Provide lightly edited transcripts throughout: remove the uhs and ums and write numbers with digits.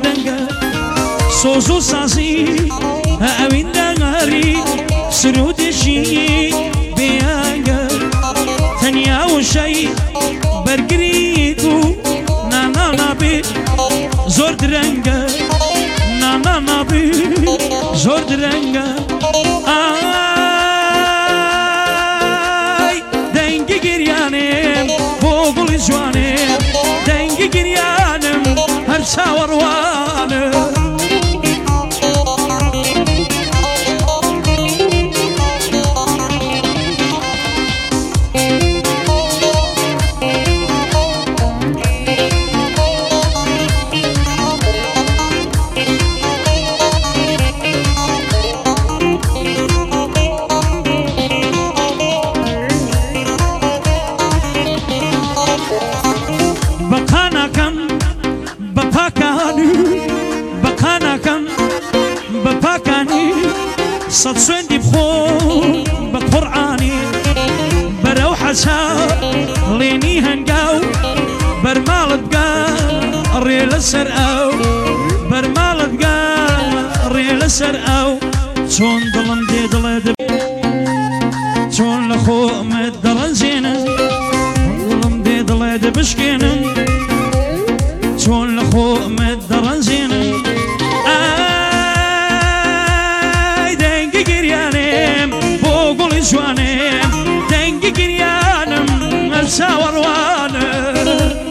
دنگا سوزو سازی اوین دنگاری سرودشی بیانگا تنیا و شای برگریتو نانا نبی زور درنگا نانا نبی زور درنگا آی دنگی گریانم بوگل جوانم دنگی گریانم هر ساوروانم صد سويندي بخون بقرآني برو حسا ليني هنقاو برمال بقا الريل السرقاو برمال بقا الريل السرقاو تون ظلم دي ضلد تون لخو مدرن زينا ظلم دي ضلد بشكينا تون لخو مدرن زينا جوانم دنگی گریانم ساوروانم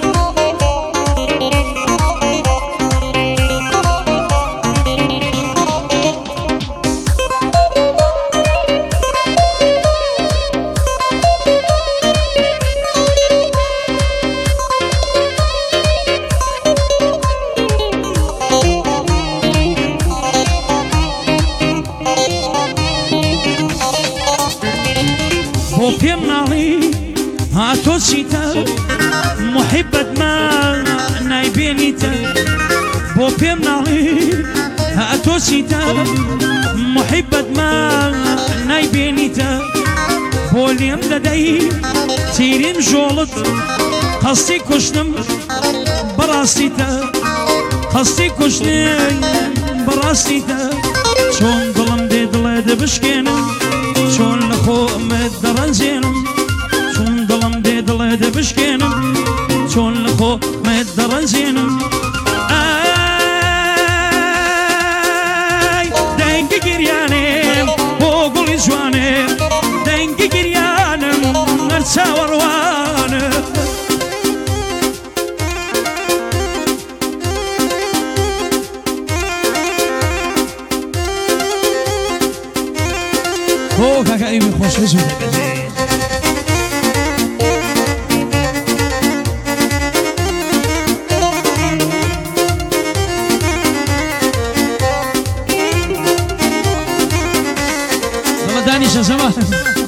بوبيم ناري هاتو سيتا محبة ما نايبينيتا بوبيم ناري هاتو سيتا محبة ما نايبينيتا بوليم لدي تيرين جولت قصدي كشنم براستيتا قصدي كشنم براستيتا شون ظلم دي ضلد بشكينم شون لخو مدرن زينم شون ظلم دي ضلد بشكينم شون لخو مدرن زينم اي دنگي گريانم بوغل جوانم دنگي گريانم نرسا وروانم اوه كاكا ايمي خوش حزو تبزي والله داني شو زمان